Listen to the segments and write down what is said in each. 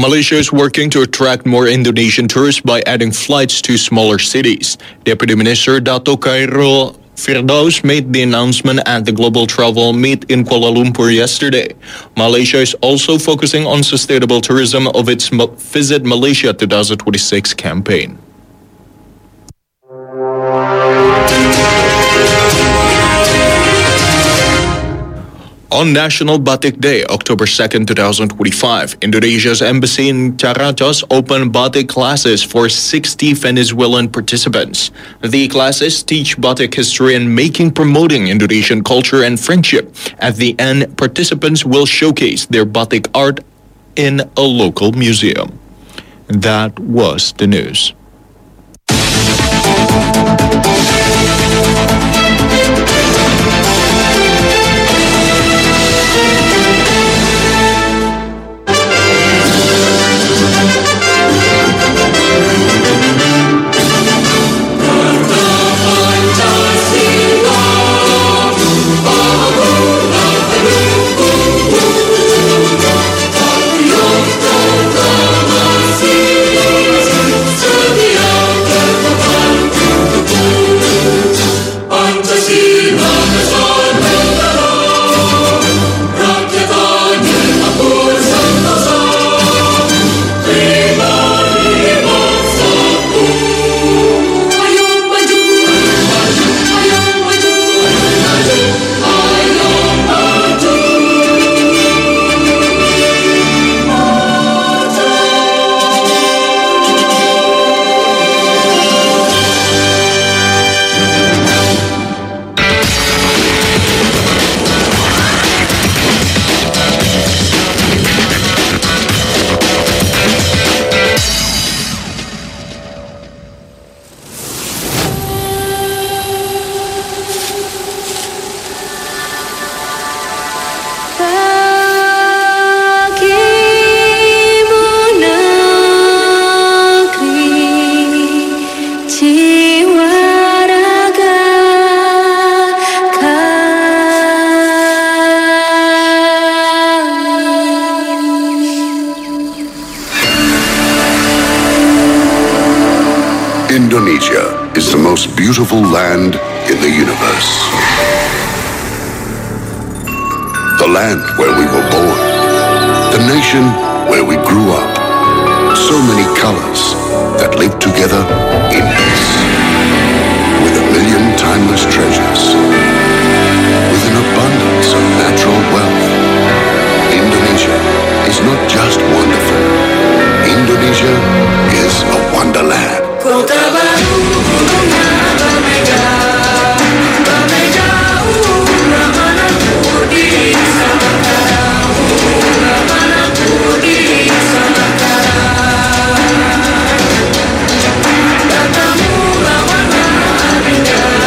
Malaysia is working to attract more Indonesian tourists by adding flights to smaller cities. Deputy Minister Dato Khairul Firdaus made the announcement at the Global Travel Meet in Kuala Lumpur yesterday. Malaysia is also focusing on sustainable tourism of its Visit Malaysia 2026 campaign. On National Batik Day, October 2nd, 2025, Indonesia's embassy in Caracas opened batik classes for 60 Venezuelan participants. The classes teach batik history and making promoting Indonesian culture and friendship. At the end, participants will showcase their batik art in a local museum. That was the news. Indonesia is the most beautiful land in the universe. The land where we were born. The nation where we grew up. So many colors that live together in peace. With a million timeless treasures. With an abundance of natural wealth. Indonesia is not just wonderful. Indonesia is a wonderland. Kota baru bunga bermega, bermega ramanaku di Samakara, ramanaku di Samakara. Datamu lawan Maringa.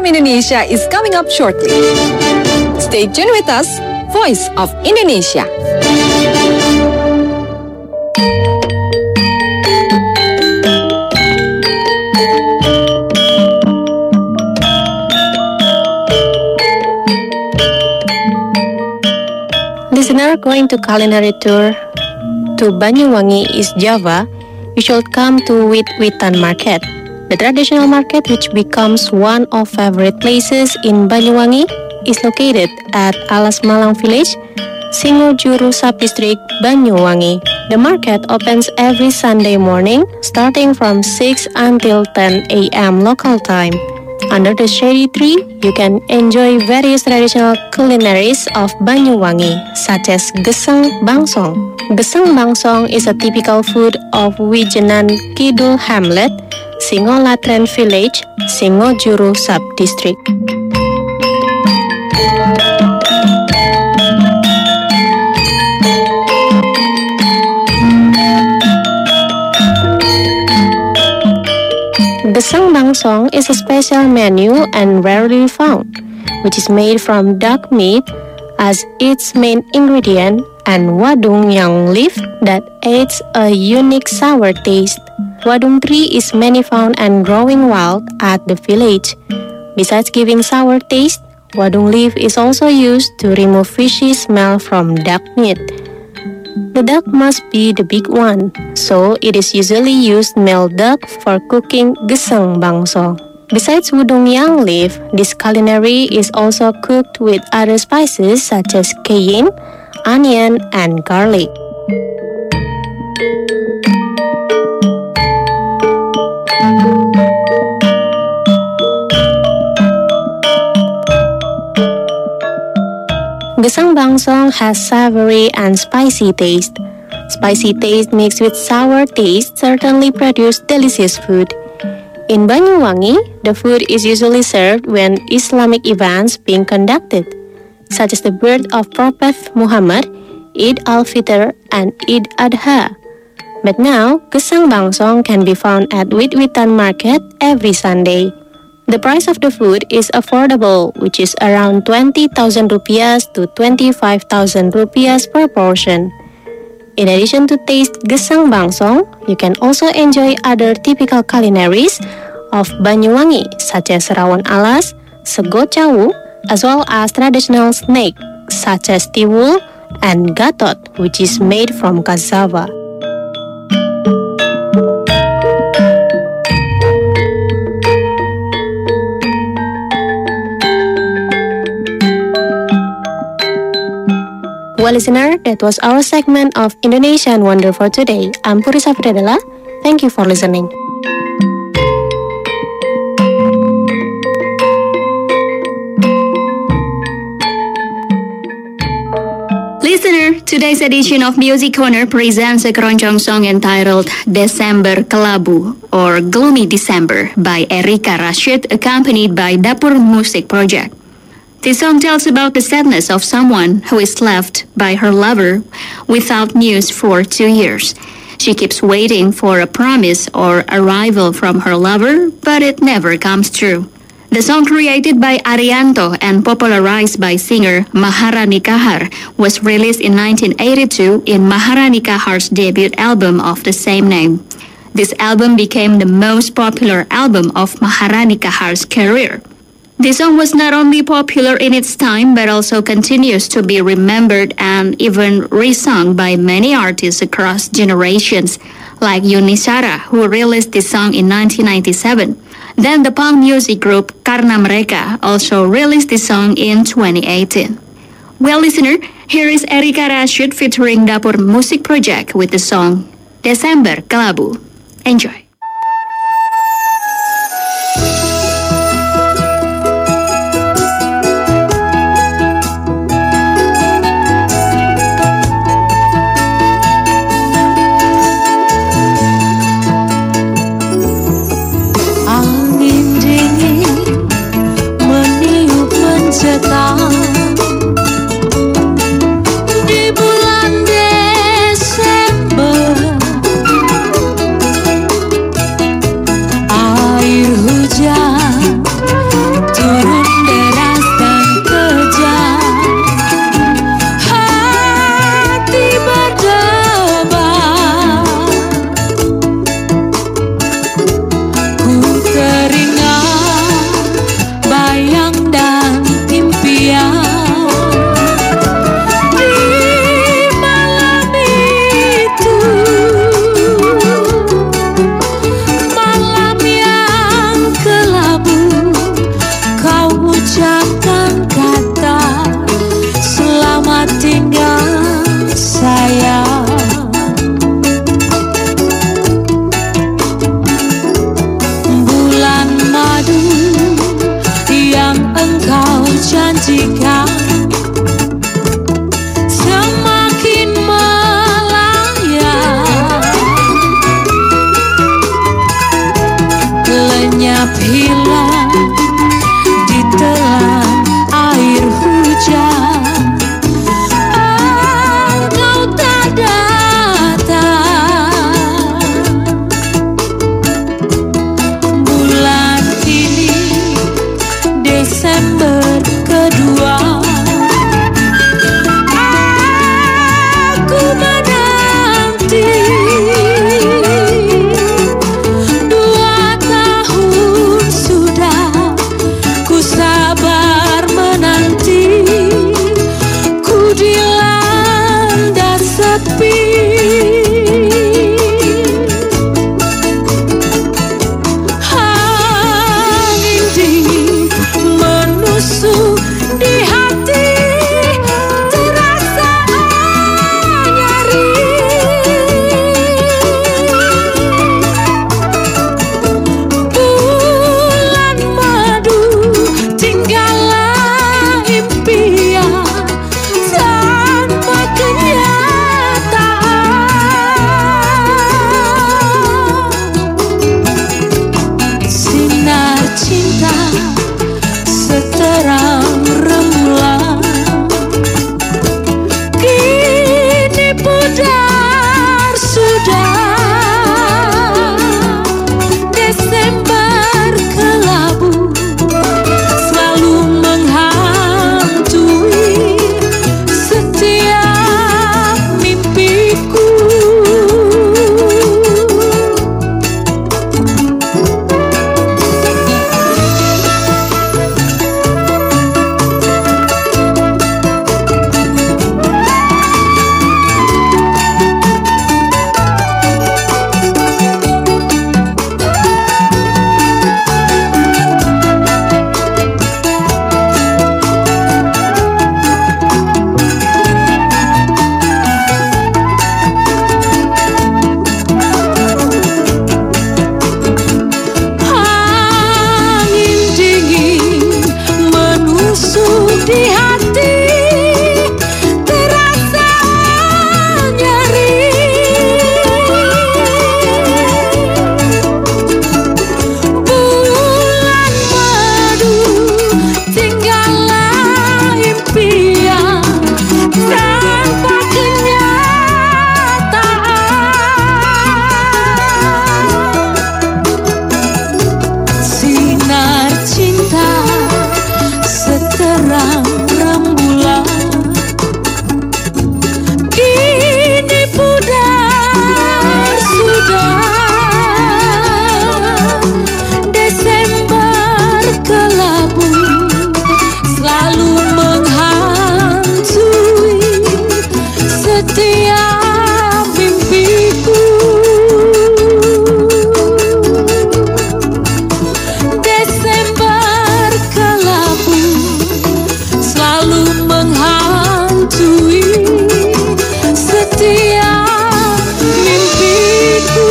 from Indonesia is coming up shortly. Stay tuned with us, Voice of Indonesia. Listener, going to culinary tour to Banyuwangi, East Java, you should come to Wit-Witan Market. The traditional market, which becomes one of favorite places in Banyuwangi, is located at Alas Malang Village, Singojuru Subdistrict, Banyuwangi. The market opens every Sunday morning, starting from 6 until 10 a.m. local time. Under the shady tree, you can enjoy various traditional culinaries of Banyuwangi, such as gesang bangsong. Gesang bangsong is a typical food of Wijenan Kidul Hamlet, Singolatren Village, Singojuru Subdistrict. Gesang bangsong is a special menu and rarely found, which is made from duck meat as its main ingredient and wadung yang leaf that adds a unique sour taste. Wadung tree is many found and growing wild at the village. Besides giving sour taste, wadung leaf is also used to remove fishy smell from duck meat. The duck must be the big one, so it is usually used male duck for cooking gesang bangsong. Besides wadung yang leaf, this culinary is also cooked with other spices such as cayenne, onion, and garlic. Gesang bangsong has savory and spicy taste. Spicy taste mixed with sour taste certainly produce delicious food. In Banyuwangi, the food is usually served when Islamic events being conducted, such as the birth of Prophet Muhammad, Eid al-Fitr, and Eid Adha. But now, gesang bangsong can be found at Wit-Witan Market every Sunday. The price of the food is affordable, which is around 20,000 rupiahs to 25,000 rupiahs per portion. In addition to taste gesang bangsong, you can also enjoy other typical culinaries of Banyuwangi, such as rawon alas, sego cawu, as well as traditional snack such as tiwul and gatot, which is made from cassava. Well, listener, that was our segment of Indonesian Wonder for today. I'm Puri Safriadala. Thank you for listening. Listener, today's edition of Music Corner presents a keroncong song entitled Desember Kelabu or Gloomy December by Erika Rashid, accompanied by Dapur Musik Project. This song tells about the sadness of someone who is left by her lover without news for 2 years. She keeps waiting for a promise or arrival from her lover, but it never comes true. The song, created by Arianto and popularized by singer Maharani Kahar, was released in 1982 in Maharani Kahar's debut album of the same name. This album became the most popular album of Maharani Kahar's career. This song was not only popular in its time, but also continues to be remembered and even re-sung by many artists across generations, like Yuni Shara, who released this song in 1997. Then the punk music group Karna Mereka also released this song in 2018. Well, listener, here is Erika Rashid featuring Dapur Musik Project with the song Desember Kelabu. Enjoy. Di bulan Desember tinggal sayang. Bulan madu yang engkau janjikan semakin melayang, lenyap hilang ditelan air hujan. Engkau tak datang. Bulan ini Desember kedua, aku menanti 2 tahun sudah ku sabar menanti, ku dilanda sepi. Angin dingin menusuk di hati, terasa nyeri. Bulan madu tinggallah impian tanpa kenyataan. Sinar cinta seterang rembulan kini pudar sudah. Desember kelabu selalu menghantui setiap mimpiku. Angin dingin menusuk di hati, terasa nyeri. Bulan madu tinggallah impian tanpa kenyataan. Sinar cinta seterang rembulan kini pudar sudah. Desember kelabu selalu menghantui setiap mimpiku. Desember kelabu selalu menghantui setiap mimpiku.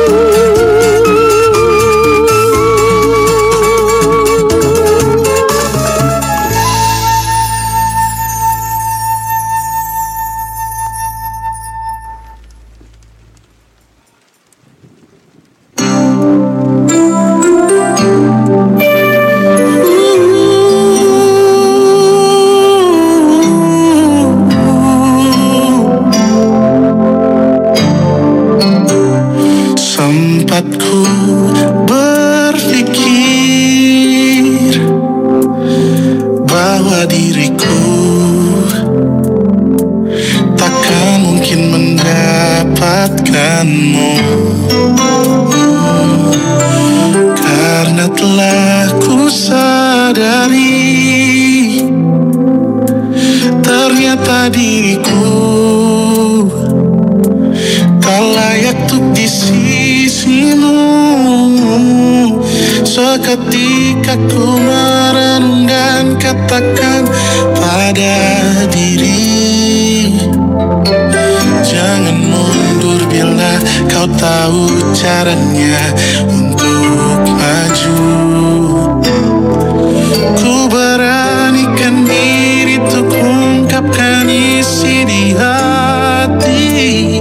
Sempat ku berpikir bahwa diriku takkan mungkin mendapatkanmu, karena telah ku sadari ternyata diriku tak layak untuk di sisimu. Seketika ku merenung dan katakan pada diri kau tahu caranya untuk maju. Ku beranikan diri untuk ungkapkan isi di hati.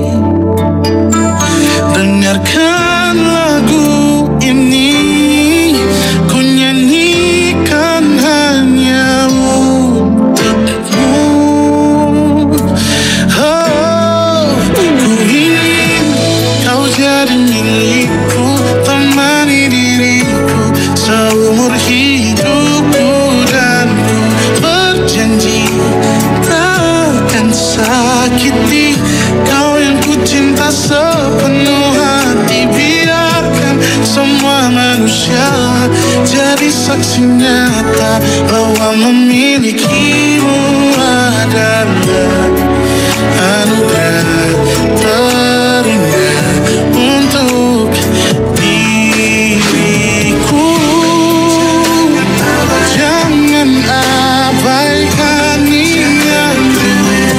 Dengarkan lagu ini, ku nyanyikan hanya untukmu. Oh, ku ingin kau jadi milikku, temani diriku seumur hidupku, dan ku berjanji takkan sakiti kau yang ku cinta sepenuh hati. Biarkan semua manusia jadi saksi nyata bahwa memilikimu adalah anugerah terindah untuk diriku. Jangan abaikan niatku,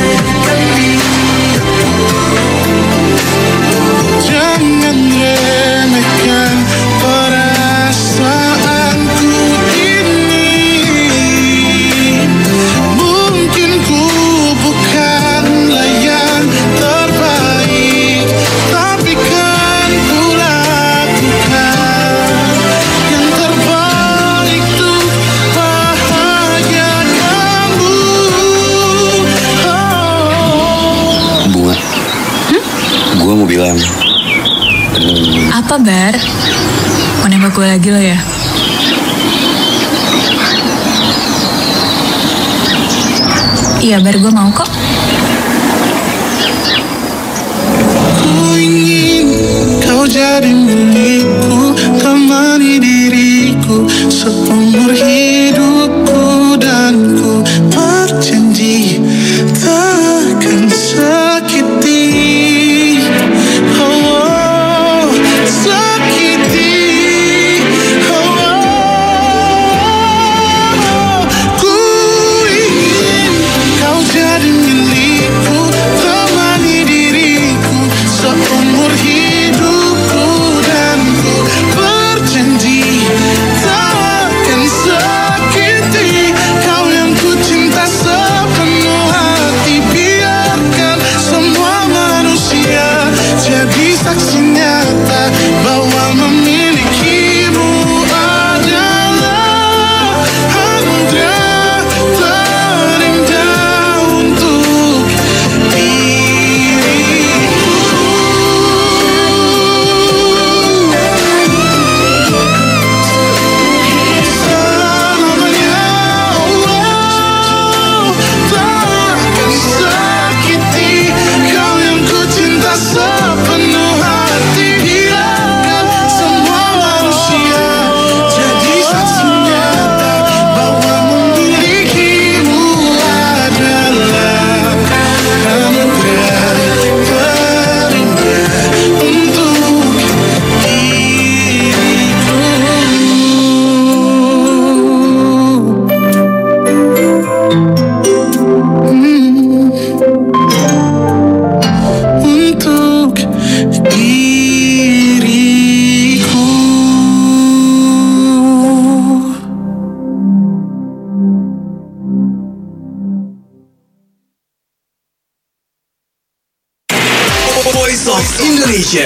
jangan remehkan perasaanku ini. Mungkin ku bukanlah yang terbaik, tapi kan ku lakukan yang terbaik untuk bahagiakanmu. Bunga, gue mau bilang. Apa, Bar? Mau nembak gue lagi lo ya? Iya, Bar, gue mau kok. Ku ingin kau jadi milikku, temani diriku seumur hidupku, dan ku berjanji takkan sakiti. Oh, sakiti. Oh, ku ingin kau jadi milikku, temani diriku seumur hidupku, dan ku berjanji takkan sakiti kau yang ku cinta sepenuh hati. Biarkan semua manusia jadi saksi nyata bahwa memilikimu adalah anugerah terindah untuk selamanya. Oh, takkan sakiti kau yang ku cinta sepenuh hati. Biarkan semua manusia jadi saksi nyata bahwa memilikimu adalah anugerah terindah untuk untuk diriku. Voice of Indonesia.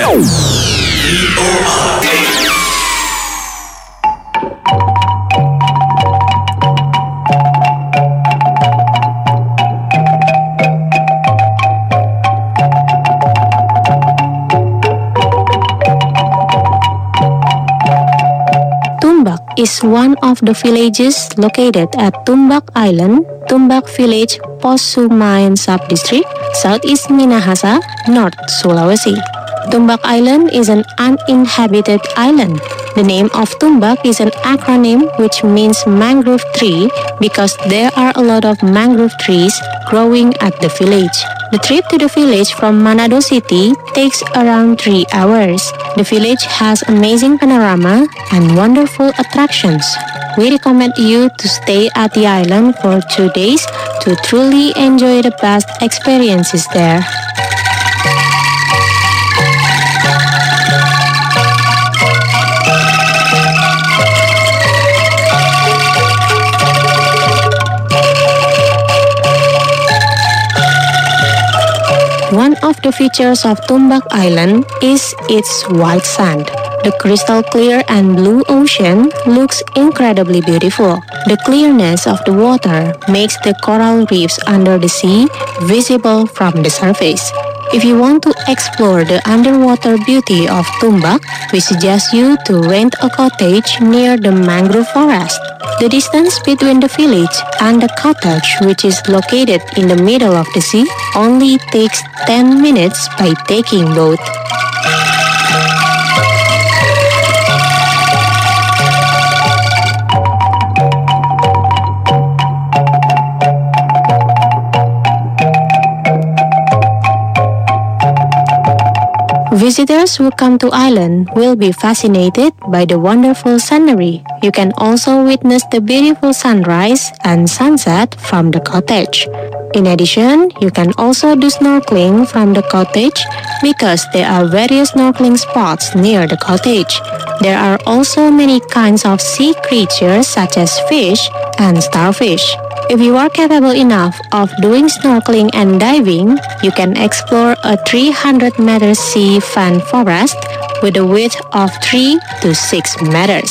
Tumbak is one of the villages located at Tumbak Island, Tumbak Village, Posumayan Subdistrict, Southeast Minahasa, North Sulawesi. Tumbak Island is an uninhabited island. The name of Tumbak is an acronym which means mangrove tree because there are a lot of mangrove trees growing at the village. The trip to the village from Manado City takes around 3 hours. The village has amazing panorama and wonderful attractions. We recommend you to stay at the island for 2 days to truly enjoy the best experiences there. One of the features of Tumbak Island is its white sand. The crystal clear and blue ocean looks incredibly beautiful. The clearness of the water makes the coral reefs under the sea visible from the surface. If you want to explore the underwater beauty of Tumbak, we suggest you to rent a cottage near the mangrove forest. The distance between the village and the cottage, which is located in the middle of the sea, only takes 10 minutes by taking boat. Visitors who come to island will be fascinated by the wonderful scenery. You can also witness the beautiful sunrise and sunset from the cottage. In addition, you can also do snorkeling from the cottage because there are various snorkeling spots near the cottage. There are also many kinds of sea creatures such as fish and starfish. If you are capable enough of doing snorkeling and diving, you can explore a 300-meter sea fan forest with a width of 3 to 6 meters.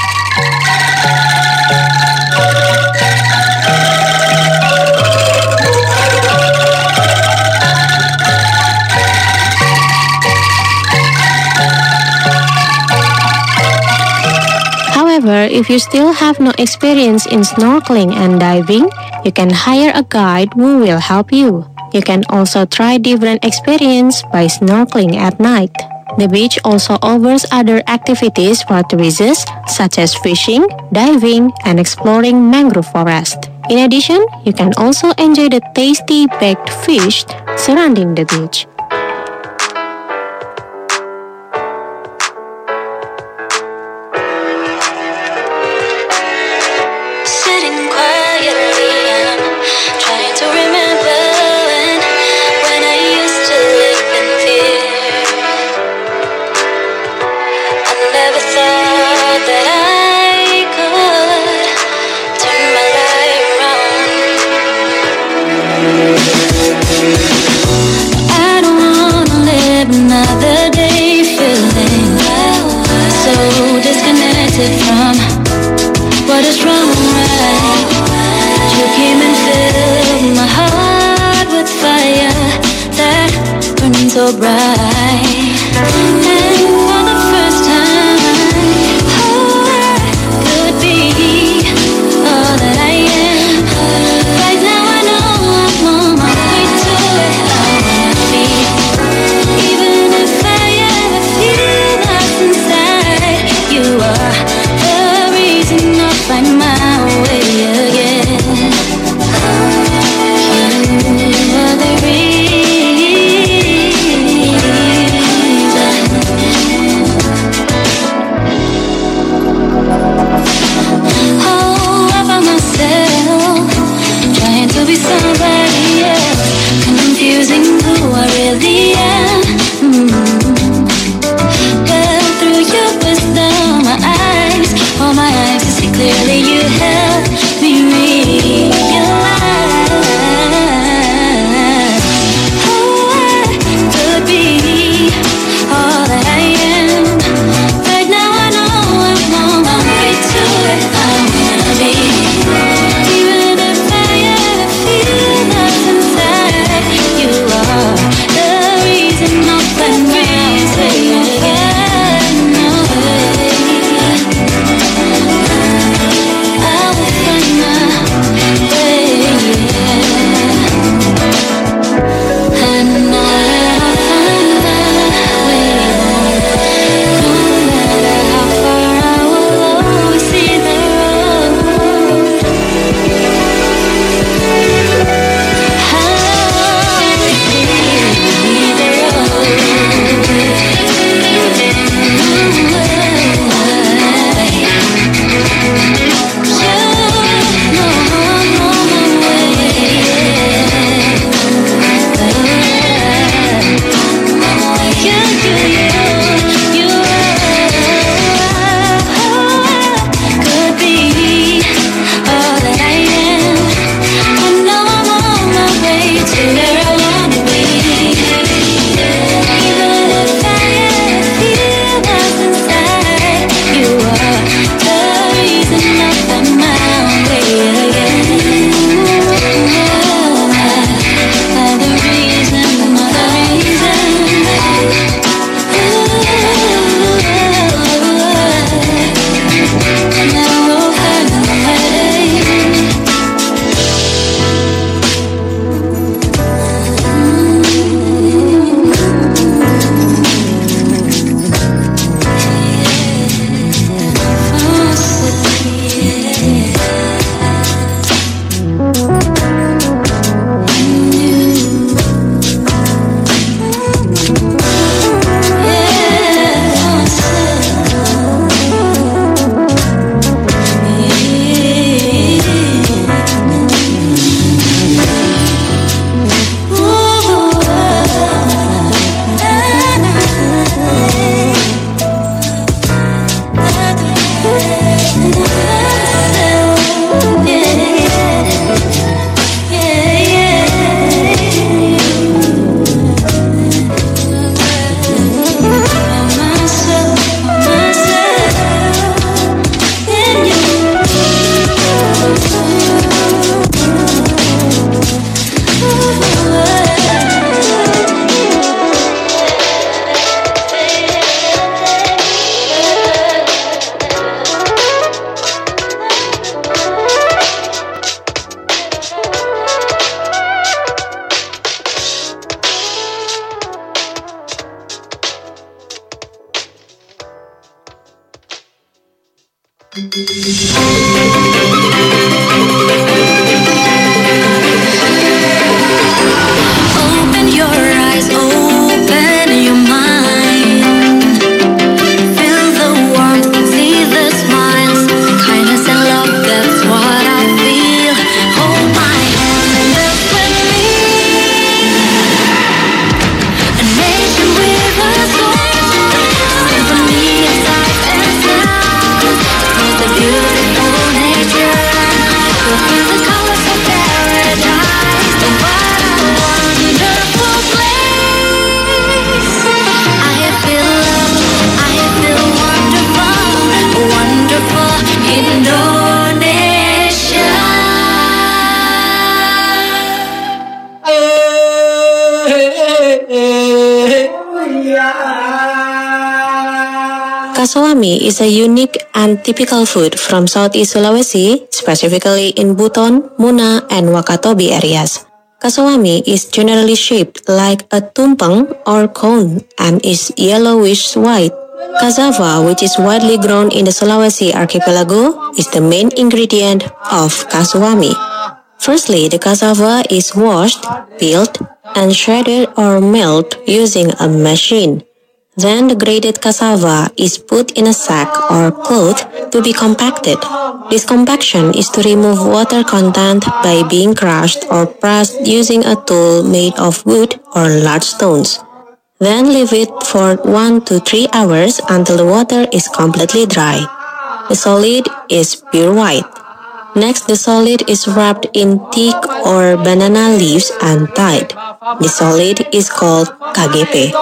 However, if you still have no experience in snorkeling and diving, you can hire a guide who will help you. You can also try different experiences by snorkeling at night. The beach also offers other activities for tourists such as fishing, diving, and exploring mangrove forest. In addition, you can also enjoy the tasty baked fish surrounding the beach. From what is wrong, right? You came and filled my heart with fire that burning so bright. And for the first time, I could be all that I am. Right now I know I'm on my way to where I wanna be. Even if I ever feel lost inside, you are find my way again. You are the reason. Open your eyes, open your mind. Feel the warmth, see the smiles, kindness and love, that's what I feel. Hold my hand, live with me. A nation with a soul, symphony of sight and sound. Across the beautiful nature, go through the colors of paradise. The what a wonderful place. I feel love, I feel wonderful, wonderful Indonesia. Kasawami is a unique and typical food from Southeast Sulawesi, specifically in Buton, Muna, and Wakatobi areas. Kasawami is generally shaped like a tumpeng or cone and is yellowish-white. Cassava, which is widely grown in the Sulawesi archipelago, is the main ingredient of kasawami. Firstly, the cassava is washed, peeled, and shredded or milled using a machine. Then the grated cassava is put in a sack or cloth to be compacted. This compaction is to remove water content by being crushed or pressed using a tool made of wood or large stones. Then leave it for 1 to 3 hours until the water is completely dry. The solid is pure white. Next, the solid is wrapped in teak or banana leaves and tied. The solid is called KGP.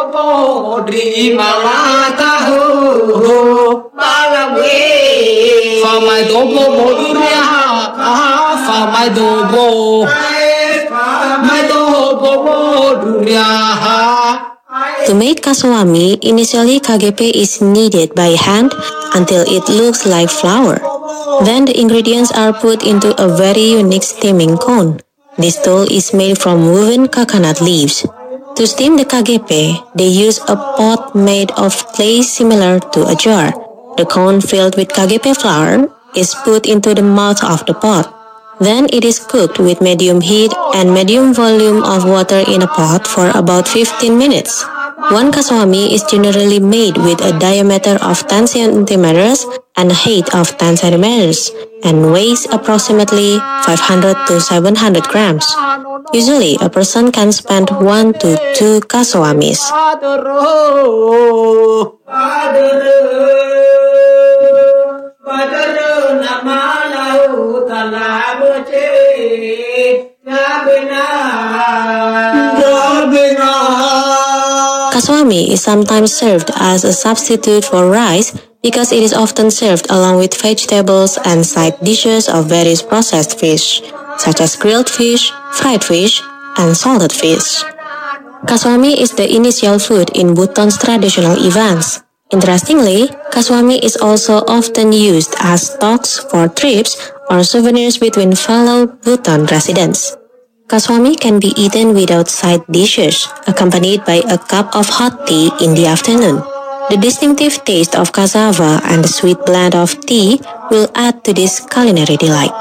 To make kasawami, initially KGP is kneaded by hand until it looks like flour. Then the ingredients are put into a very unique steaming cone. This tool is made from woven coconut leaves. To steam the KGP, they use a pot made of clay similar to a jar. The cone filled with KGP flour is put into the mouth of the pot. Then it is cooked with medium heat and medium volume of water in a pot for about 15 minutes. One kasawami is generally made with a diameter of 10 centimeters and a height of 10 centimeters and weighs approximately 500 to 700 grams. Usually, a person can spend 1 to 2 kasawamis. Kasawami is sometimes served as a substitute for rice because it is often served along with vegetables and side dishes of various processed fish, such as grilled fish, fried fish, and salted fish. Kasawami is the initial food in Buton's traditional events. Interestingly, kasawami is also often used as stocks for trips or souvenirs between fellow Buton residents. Kasawami can be eaten without side dishes, accompanied by a cup of hot tea in the afternoon. The distinctive taste of cassava and the sweet blend of tea will add to this culinary delight.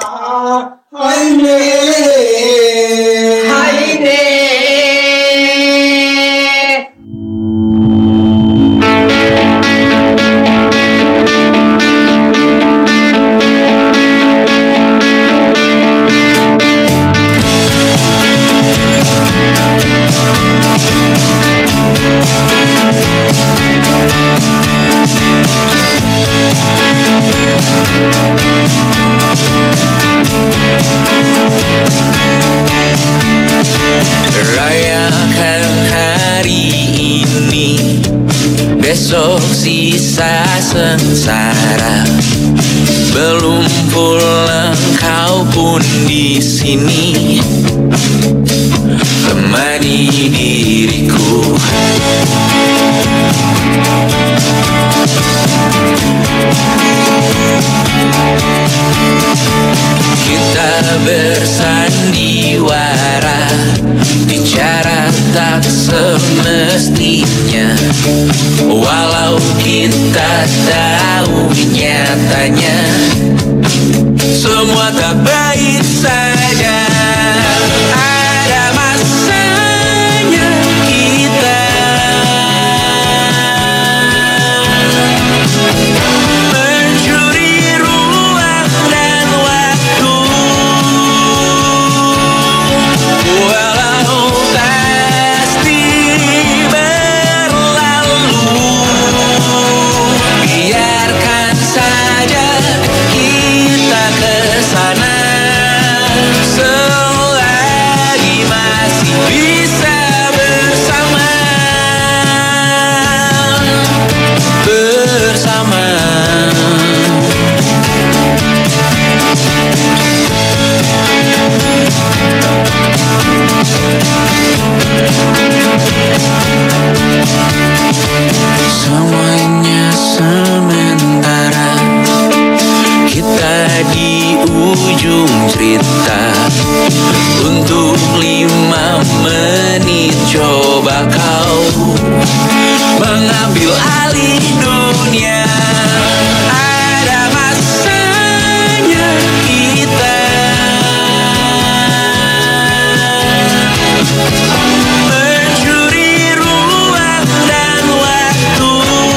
Rayakan hari ini, besok sisa sengsara. Belum pulang kau pun di sini, temani diriku. Kita bersandiwara, bicara tak semestinya. Walau kita tahu nyatanya semua tak baik saja. Ada masanya kita mencuri ruang dan waktu. Walau pasti berlalu, biarkan saja kita kesana selagi masih bisa bersama. Semuanya sementara, kita di ujung cerita. Untuk 5 menit coba kau mengambil alih dunia. Ada masanya kita mencuri ruang dan waktu.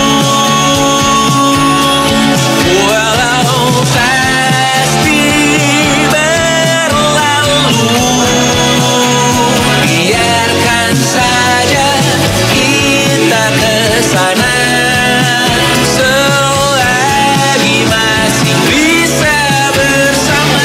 Walau pasti berlalu, biarkan saja kita kesana selagi masih bisa bersama.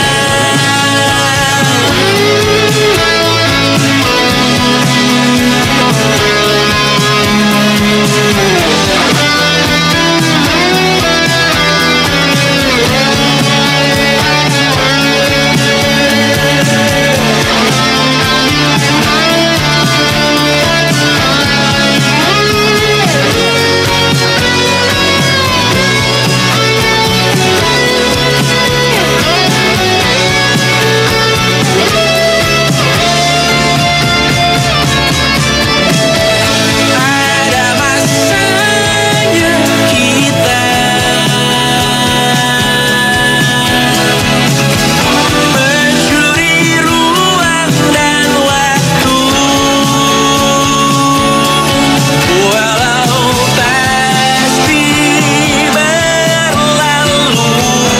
Ada masanya kita mencuri ruang dan waktu. Walau pasti berlalu,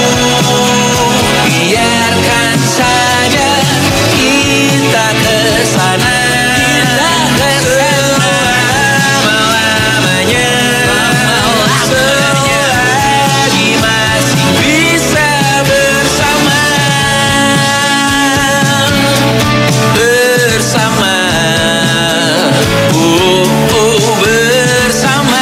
biarkan saja kita kesana. Selama-lamanya, selagi masih bisa bersama. Bersama, bersama.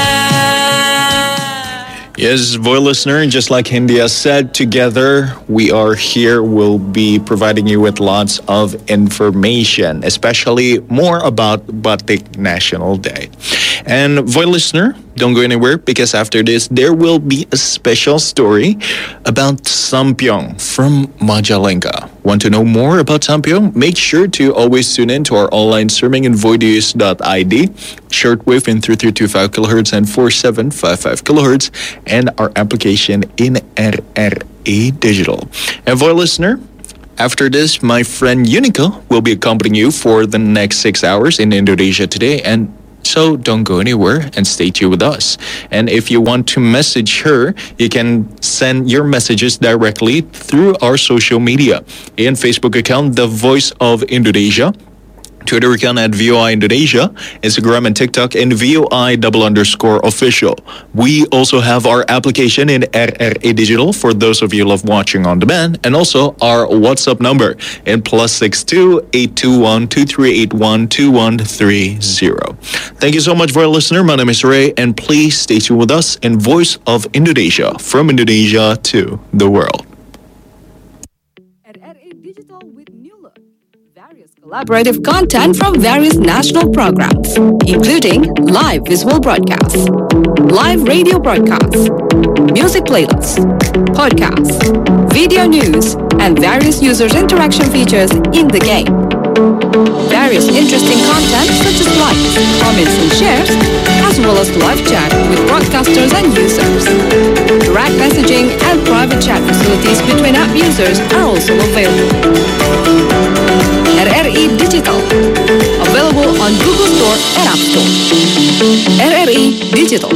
Yes, Voice listener, just like India said, together we are here. We'll be providing you with lots of information, especially more about Batik National Day. And Voice listener, don't go anywhere, because after this there will be a special story about Sampyeong from Majalengka. Want to know more about Sampyeong? Make sure to always tune in to our online streaming in voideus.id, shortwave in 3325 kHz and 4755 kHz, and our application in RRA Digital. And Voice listener, after this, my friend Unico will be accompanying you for the next 6 hours in Indonesia Today, and so don't go anywhere and stay tuned with us. And if you want to message her, you can send your messages directly through our social media. In Facebook account, The Voice of Indonesia, Twitter account at VOI Indonesia, Instagram and TikTok in VOI_official. We also have our application in RRA Digital for those of you who love watching on demand, and also our WhatsApp number in +62 821 2381 2130. Thank you so much for our listener. My name is Ray, and please stay tuned with us in Voice of Indonesia, from Indonesia to the world. RRA Digital with new look. Various collaborative content from various national programs, including live visual broadcasts, live radio broadcasts, music playlists, podcasts, video news, and various users' interaction features in the game. Various interesting content such as likes, comments and shares, as well as live chat with broadcasters and users. Direct messaging and private chat facilities between app users are also available. RRI Digital, available on Google Store and App Store. RRI Digital.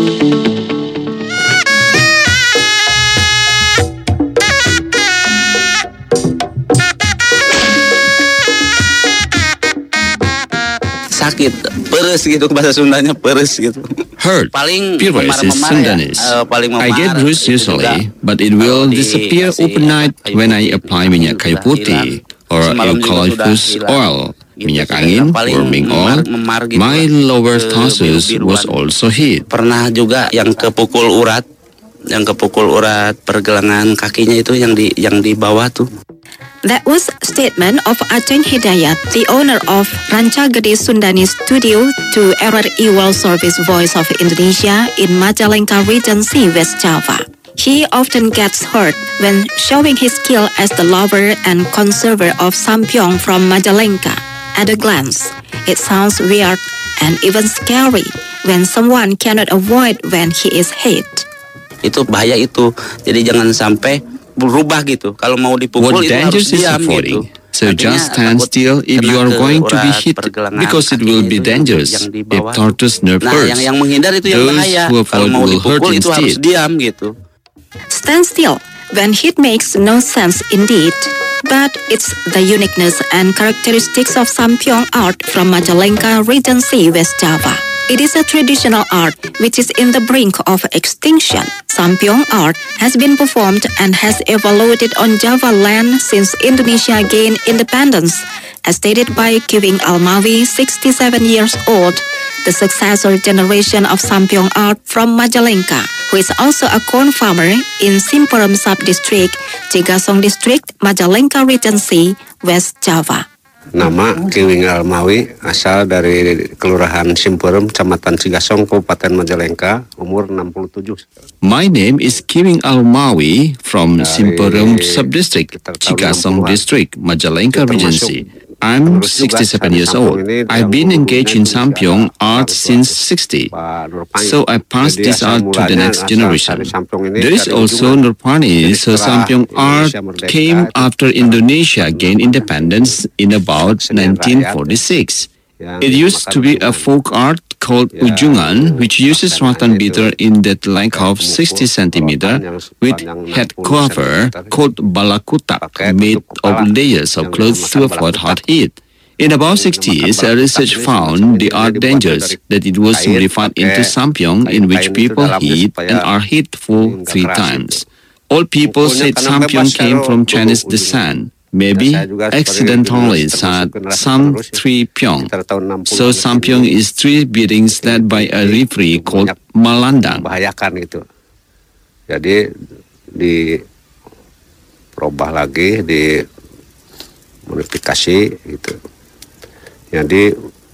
Sakit, peres gitu, bahasa Sundanya peres gitu. Hurt, pires is Sundanese. I get bruised usually, but it will disappear overnight when I apply minyak kayu putih or eucalyptus oil, minyak angin, warming oil. My lower tarsus was also hit. Pernah juga yang kepukul urat pergelangan kakinya itu yang di bawah tuh. That was a statement of Aceh Hidayat, the owner of Rancagede Sundanese Studio, to RRI World Service Voice of Indonesia in Majalengka Regency, West Java. He often gets hurt when showing his skill as the lover and conserver of Sampyong from Majalengka. At a glance, it sounds weird and even scary when someone cannot avoid when he is hit. Itu bahaya itu, jadi jangan sampai berubah gitu. Kalau mau dipukul itu harus diam gitu. So just stand still if you are going to be hit, because it will be dangerous if tortoise nerve hurts. Yang menghindar itu yang bahaya. Kalau mau dipukul itu harus diam gitu. Stand still when hit makes no sense indeed. But it's the uniqueness and characteristics of Sampyong art from Majalengka Regency, West Java. It is a traditional art which is in the brink of extinction. Sampyong art has been performed and has evolved on Java land since Indonesia gained independence, as stated by Kiwing Almawi, 67 years old, the successor generation of Sampyong art from Majalengka, who is also a corn farmer in Simperum Sub-District, Cigasong District, Majalengka Regency, West Java. Nama Kiwing Almawi, asal dari Kelurahan Simperum, Kecamatan Cigasong, Kabupaten Majalengka, umur 67. My name is Kiwing Almawi from Simperum Sub-District, Cigasong District, Majalengka Regency. I'm 67 years old. I've been engaged in Sampyong art since 60. So I passed this art to the next generation. There is also Nurpani, so Sampyong art came after Indonesia gained independence in about 1946. It used to be a folk art called Ujungan, which uses rattan beater in that length of 60 centimeter with head cover called balakutak, made of layers of clothes to avoid hot heat. In about 60s, a research found the art dangerous, that it was modified into Sampyong, in which people hit and are hit for 3 times. All people said Sampyong came from Chinese descent. Maybe accidentally said Sam 3 Pyong. So Sampyong is 3 beatings led by a referee called Malandang. Bahayakan itu. Jadi diperubah lagi, dimodifikasi gitu. Jadi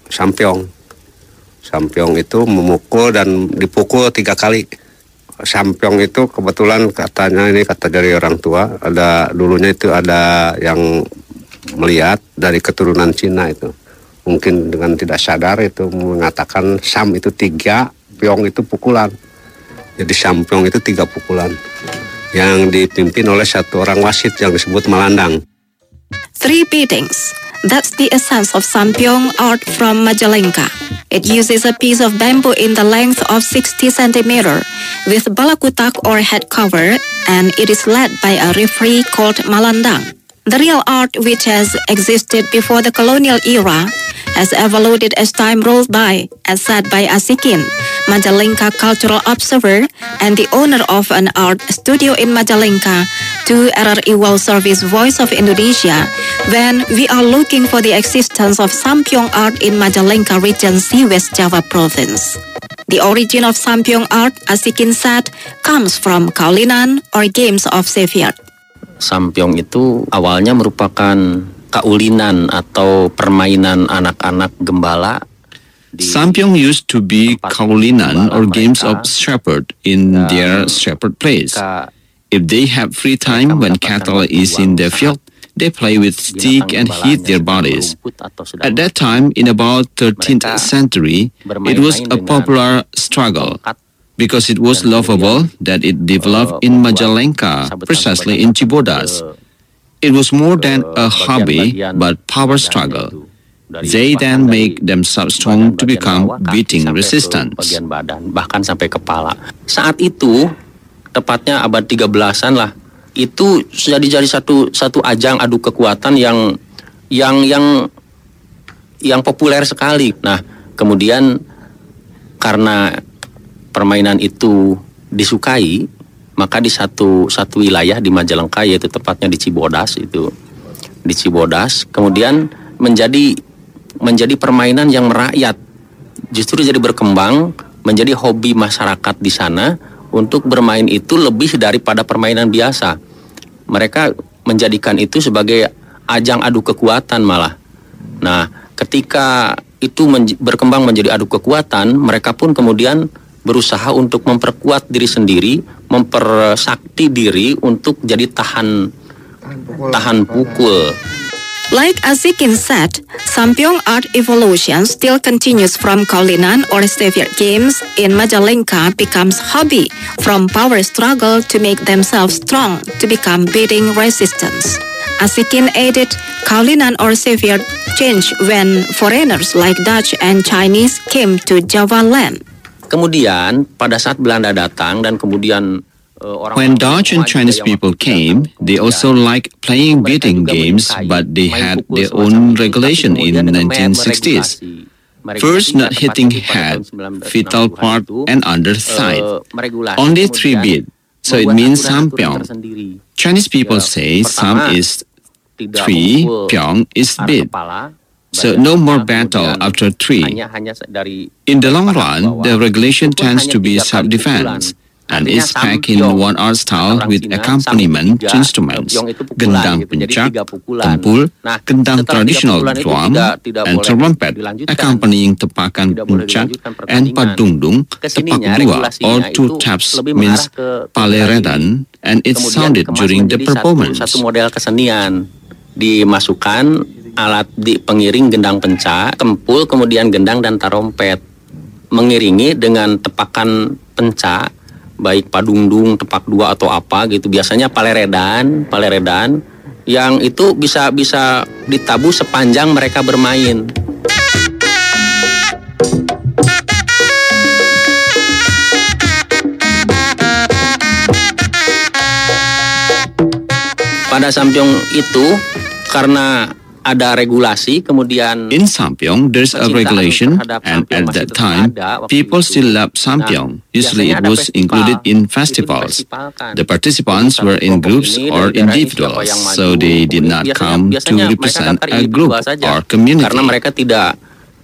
Sampyong itu memukul dan dipukul 3 kali. Sampyong itu kebetulan katanya, ini kata dari orang tua, dulunya itu ada yang melihat dari keturunan Cina itu. Mungkin dengan tidak sadar itu mengatakan Sam itu 3, Pyong itu pukulan. Jadi Sampyong itu 3 pukulan. Yang dipimpin oleh 1 orang wasit yang disebut Malandang. 3 beatings. That's the essence of Sampyong art from Majalengka. It uses a piece of bamboo in the length of 60 centimeter with balakutak or head cover, and it is led by a referee called Malandang. The real art, which has existed before the colonial era, has evolved as time rolled by, as said by Asikin, Majalengka cultural observer and the owner of an art studio in Majalengka, to RRI World Service Voice of Indonesia, when we are looking for the existence of Sampyong art in Majalengka Regency, West Java Province. The origin of Sampyong art, Asikin said, comes from kaulinan or games of Sevier. Sampyong itu awalnya merupakan kaulinan atau permainan anak-anak gembala. Sampyong used to be kaulinan or games of shepherd in their shepherd place. If they have free time when cattle is in the field, they play with stick and hit their bodies. At that time, in about 13th century, it was a popular struggle because it was laughable that it developed in Majalengka, precisely in Cibodas. It was more than a hobby, but power struggle. They then make themselves strong to become beating resistance. Bagian badan, bahkan sampai kepala. Saat itu, tepatnya abad 13-an lah, itu jadi satu ajang adu kekuatan yang populer sekali. Nah, kemudian karena permainan itu disukai, maka di satu wilayah di Majalengka, yaitu tepatnya di Cibodas itu, di Cibodas, kemudian menjadi permainan yang merakyat, justru jadi berkembang menjadi hobi masyarakat di sana untuk bermain itu lebih daripada permainan biasa. Mereka menjadikan itu sebagai ajang adu kekuatan malah. Nah, ketika itu berkembang menjadi adu kekuatan, mereka pun kemudian berusaha untuk memperkuat diri sendiri, mempersakti diri untuk jadi tahan pukul. Like Asikin said, Sampyong art evolution still continues from Kaulinan or Stevia games in Majalengka becomes hobby, from power struggle to make themselves strong to become beating resistance. Asikin added, Kaulinan or Stevia changed when foreigners like Dutch and Chinese came to Java land. Kemudian pada saat Belanda datang dan kemudian when Dutch and Chinese people came, they also liked playing beating games, but they had their own regulation in the 1960s. First, not hitting head, vital part, and underside. Only 3 beat, so it means Sampyong. Chinese people say Sam is 3, Pyong is beat. So no more battle after 3. In the long run, the regulation tends to be self-defense. And is packed in one art style with accompaniment instruments, gendang pencak, tempul, gendang traditional drum, and trumpet accompanying tepakan pencak, and padungdung, tepak dua or 2 taps means paleredan, and it sounded during the performance. Satu model kesenian dimasukkan alat di pengiring gendang pencak, tempul, kemudian gendang dan tarompet, mengiringi dengan tepakan pencak, baik padungdung, tepak dua atau apa gitu. Biasanya paleredan yang itu bisa ditabuh sepanjang mereka bermain. Pada Sampyong itu karena ada regulasi, kemudian in Sampyong there's a regulation, and at that time people still love Sampyong. Usually it was included in festivals. The participants were in groups or individuals, so they did not come to represent a group or community. Karena mereka tidak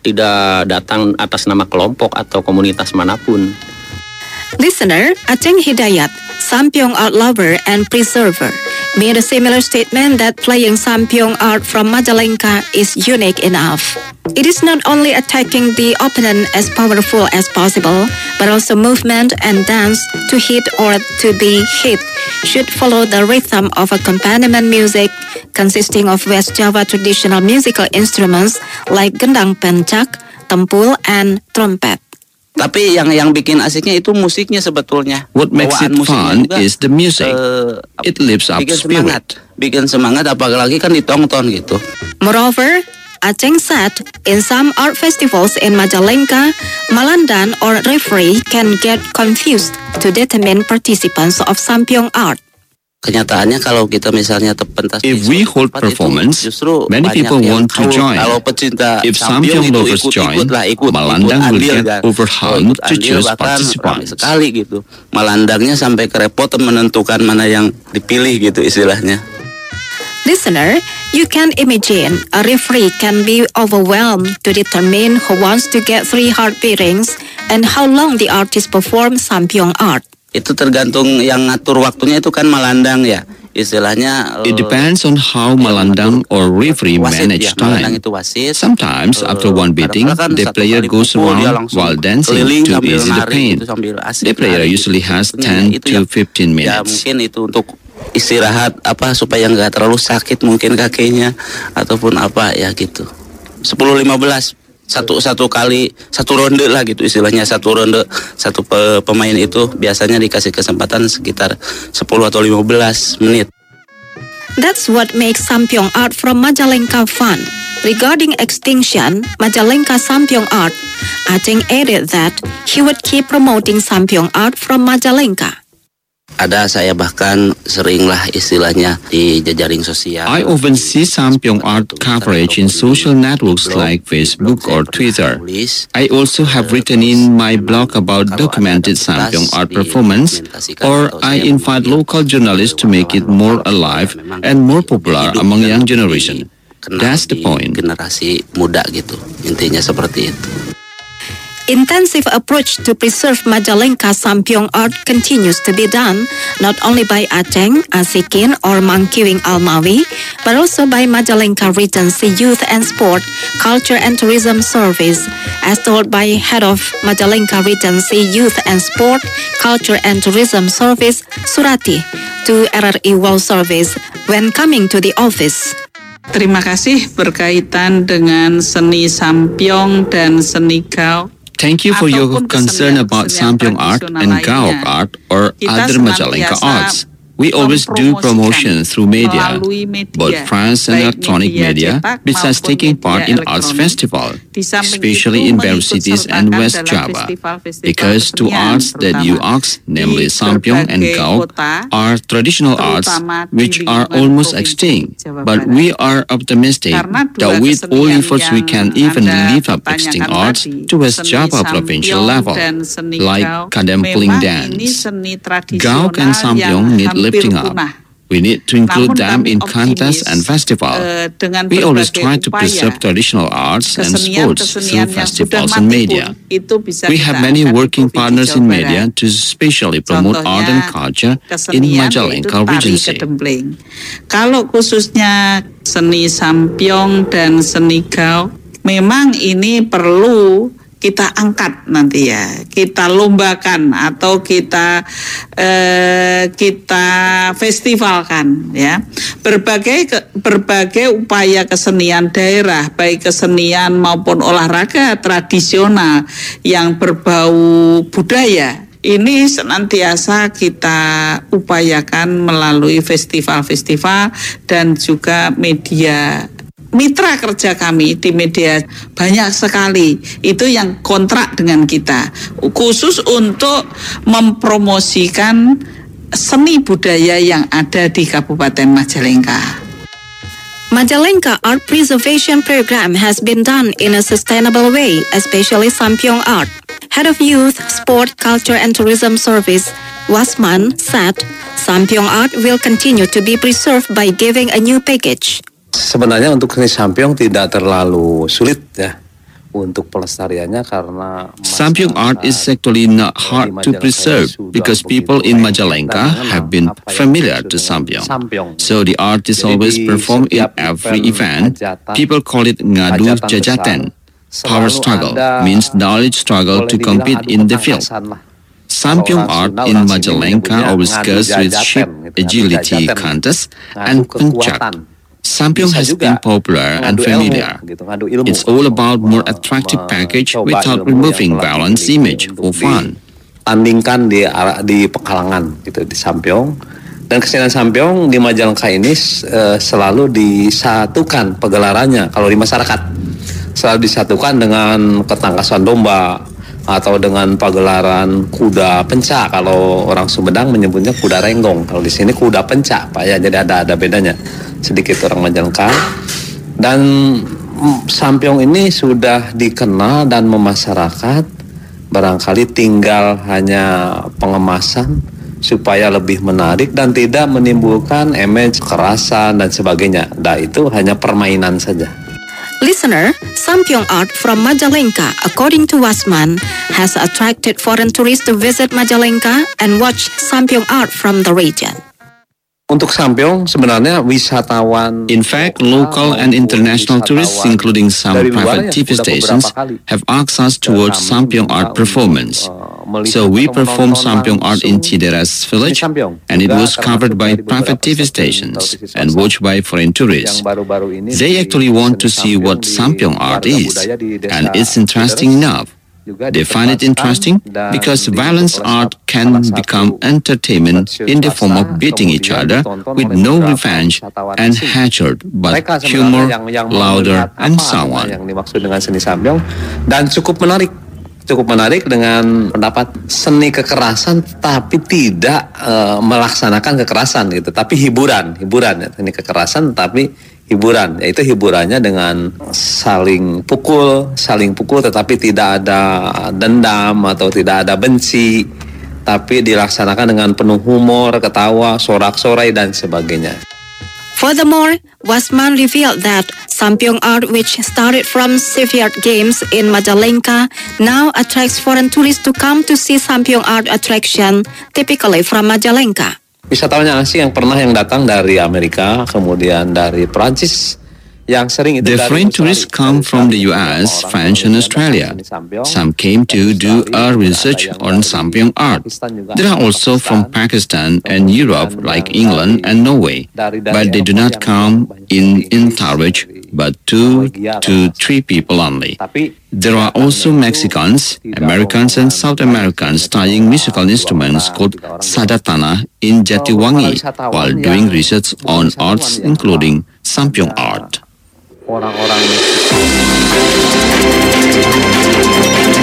datang atas nama kelompok atau komunitas manapun. Listener, Aceng Hidayat, Sampyong art lover and preserver, made a similar statement that playing Sampyong art from Majalengka is unique enough. It is not only attacking the opponent as powerful as possible, but also movement and dance to hit or to be hit should follow the rhythm of accompaniment music consisting of West Java traditional musical instruments like gendang pencak, tempul, and trumpet. Tapi yang bikin asiknya itu musiknya sebetulnya. What makes it fun is the music. It lifts up spirit. Bikin semangat, apalagi kan ditonton gitu. Moreover, Aceng said, in some art festivals in Majalengka, Malandan or referee can get confused to determine participants of Sampyong art. Kenyataannya kalau kita misalnya pentas, if we hold performance, many people want to join. If Sampyong lovers join, Malandang will get overwhelmed to choose participants. Sekali gitu, Malandangnya sampai kerepotan menentukan mana yang dipilih gitu istilahnya. Listener, you can imagine a referee can be overwhelmed to determine who wants to get 3 heart beatings and how long the artist performs Sampyong art. Itu tergantung yang ngatur waktunya itu kan Malandang ya. Istilahnya it depends on how Malandang or referee manage time. Sometimes after one beating, the player goes around while dancing to ease the pain. The player usually has 10 to 15 minutes. Ya mungkin itu untuk istirahat apa supaya nggak terlalu sakit mungkin kakinya ataupun apa ya gitu. 10-15 satu kali satu ronde lah gitu istilahnya, satu ronde satu pemain itu biasanya dikasih kesempatan sekitar 10 atau 15 menit. That's what makes Sampyeong Art from Majalengka fun. Regarding extinction, Majalengka Sampyeong Art, Aceng added that he would keep promoting Sampyeong Art from Majalengka. Ada saya bahkan seringlah istilahnya di jejaring sosial. I often see Sampyeong Art coverage in social networks like Facebook or Twitter. I also have written in my blog about documented Sampyeong Art performance, or I invite local journalists to make it more alive and more popular among young generation. That's the point. Generasi muda gitu, intinya seperti itu. Intensive approach to preserve Majalengka Sampyeong Art continues to be done not only by Aceng, Asikin, or Mangkiwing Almawi, but also by Majalengka Regency Youth and Sport, Culture and Tourism Service, as told by Head of Majalengka Regency Youth and Sport, Culture and Tourism Service, Surati, to RRI World Service when coming to the office. Terima kasih berkaitan dengan seni Sampyeong dan seni Gaok. Thank you for your concern about Sampyeong Art and Gaok Art or other Majalengka arts. We always do promotion through media, both press and electronic media, besides taking part in arts festival, especially in various cities and West Java. Because two arts that you asked, namely Sampyeong and Gaok, are traditional arts which are almost extinct. But we are optimistic that with all efforts we can even lift up extinct arts to West Java provincial level, like Kadempling dance. Gaok and Sampyeong need lifting up. We need to include them in contests and festivals. We always try to preserve traditional arts and sports through festivals and media. We have many working partners in media to specially promote art and culture in Majalengka Regency. Kalau khususnya seni Sampyeong dan seni Gaok, memang ini perlu kita angkat nanti ya, kita lombakan atau kita festivalkan ya. Berbagai upaya kesenian daerah, baik kesenian maupun olahraga tradisional yang berbau budaya, ini senantiasa kita upayakan melalui festival-festival dan juga media. Mitra kerja kami di media banyak sekali, itu yang kontrak dengan kita, khusus untuk mempromosikan seni budaya yang ada di Kabupaten Majalengka. Majalengka Art Preservation Program has been done in a sustainable way, especially Sampyeong Art. Head of Youth, Sport, Culture and Tourism Service, Wasman, said Sampyeong Art will continue to be preserved by giving a new package. Sebenarnya untuk seni Sampyeong tidak terlalu sulit ya untuk pelestariannya karena Sampyeong art is actually not hard to preserve because people in Majalengka have been familiar to Sampyeong. So the art is always performed in every event. People call it ngadu jajatan. Power struggle means knowledge struggle to compete in the field. Sampyeong art in Majalengka always goes with ship agility contest and pencak. Sampyeong has been popular and familiar. It's all about more attractive package without removing balance image for fun. Tandingkan di Pekalongan gitu di Sampyeong, dan kesenian Sampyeong di Majalengka ini selalu disatukan pegelarannya. Kalau di masyarakat selalu disatukan dengan ketangkasan domba atau dengan pagelaran kuda pencak. Kalau orang Sumedang menyebutnya kuda renggong, kalau di sini kuda pencak Pak ya, jadi ada bedanya sedikit orang Majalengka. Dan Sampyeong ini sudah dikenal dan memasyarakat, barangkali tinggal hanya pengemasan supaya lebih menarik dan tidak menimbulkan image kekerasan dan sebagainya. Nah, itu hanya permainan saja. Listener, Sampyeong Art from Majalengka, according to Wasman, has attracted foreign tourists to visit Majalengka and watch Sampyeong Art from the region. Untuk Sampyeong sebenarnya wisatawan. In fact, local and international tourists, including some private TV stations, have asked us to watch Sampyeong art performance. So we performed Sampyeong art in Chidera's village, and it was covered by private TV stations and watched by foreign tourists. They actually want to see what Sampyeong art is, and it's interesting enough. They find it interesting because violence art can become entertainment in the form of beating each other with no revenge and hatred, but humor, laughter, and so on. Yang dimaksud dengan seni Sampyeong, dan cukup menarik dengan pendapat seni kekerasan tapi tidak melaksanakan kekerasan gitu, tapi hiburan ya, seni kekerasan tapi hiburan, yaitu hiburannya dengan saling pukul tetapi tidak ada dendam atau tidak ada benci, tapi dilaksanakan dengan penuh humor, ketawa, sorak-sorai dan sebagainya. Furthermore, Wasman revealed that Sampyeong art, which started from Shipyard Games in Majalengka, now attracts foreign tourists to come to see Sampyeong art attraction, typically from Majalengka. Wisatawan asing yang datang dari Amerika, kemudian dari Prancis, yang sering itu the foreign tourists come from the US, France, and Australia. Some came to do a research on Sampyeong art. There are also from Pakistan and Europe, like England and Norway, but they do not come in entourage, but 2 to 3 people only. There are also Mexicans, Americans, and South Americans studying musical instruments called sadatana in Jatiwangi while doing research on arts including Sampyeong art. Orang-orang